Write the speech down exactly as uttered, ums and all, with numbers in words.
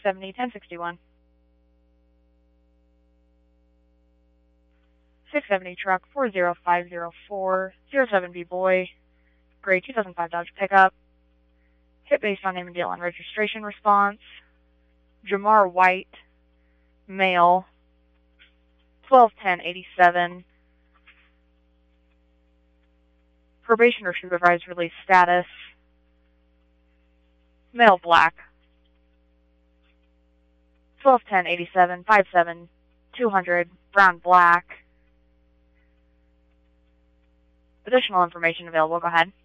seventy, ten sixty-one. six seventy truck, four zero five zero four, zero seven B boy, gray two thousand five Dodge pickup. Hit based on name and deal on registration response. Jamar White, male, twelve ten eighty-seven. Probation or supervised release status. Male black. twelve ten eighty-seven, five seven, two hundred, brown black. Additional information available, go ahead.